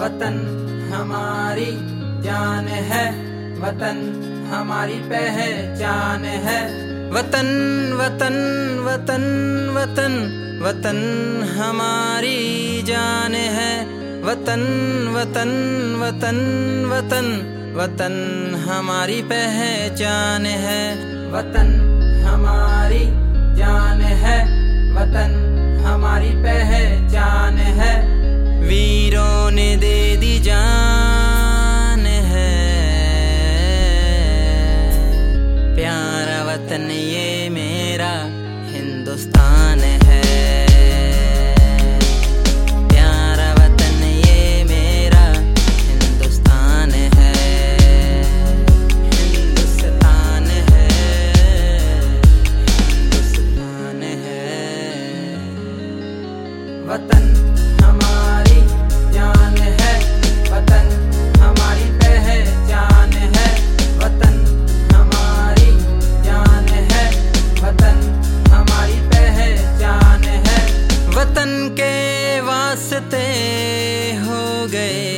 वतन हमारी जान है, वतन हमारी पहचान है। वतन वतन वतन वतन वतन हमारी जान है। वतन वतन वतन वतन वतन हमारी पहचान है। वतन हमारी जान है, वतन हमारी पहचान है। वीरों ने दे दी जान है, प्यारा वतन ये मेरा हिंदुस्तान है। प्यारा वतन ये मेरा हिंदुस्तान है। हिंदुस्तान है, हिंदुस्तान है। वतन हमारी जान है, वतन हमारी पहचान है। वतन हमारी जान है, वतन हमारी पहचान है। वतन के वास्ते हो गए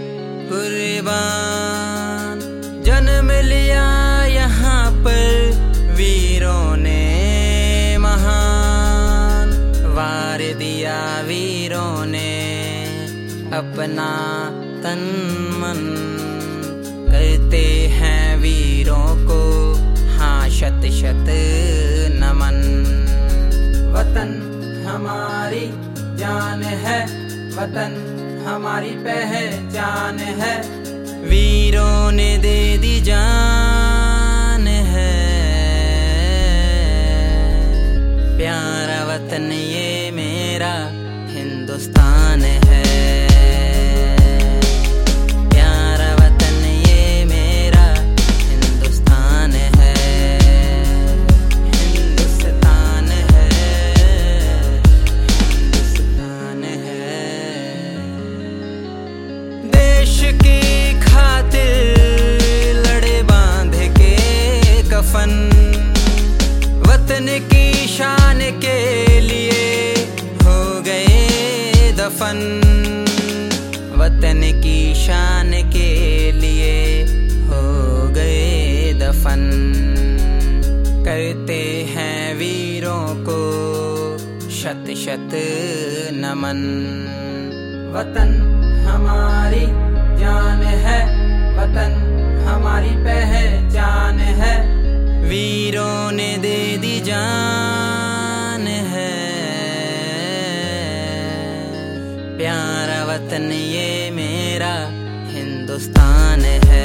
कुर्बान, जन्म लिया यहाँ पर वीरों ने महान। वार दिया वीरों ने अपना तन मन, करते हैं वीरों को हाँ शत शत नमन। वतन हमारी जान है, वतन हमारी पहचान है। वीरों ने दे दी जान है, प्यारा वतन ये मेरा हिंदुस्तान है। प्यारा वतन ये मेरा हिंदुस्तान है। हिंदुस्तान है, हिंदुस्तान है। देश की खातिर लड़े बांध के कफन, वतन की शान के लिए हो गए दफन। वतन की शान के लिए हो गए दफन, करते हैं वीरों को शत शत नमन। वतन हमारी जान है, वतन हमारी पहचान है। वीरों ने दे दी जान है, प्यारा वतन ये मेरा हिंदुस्तान है।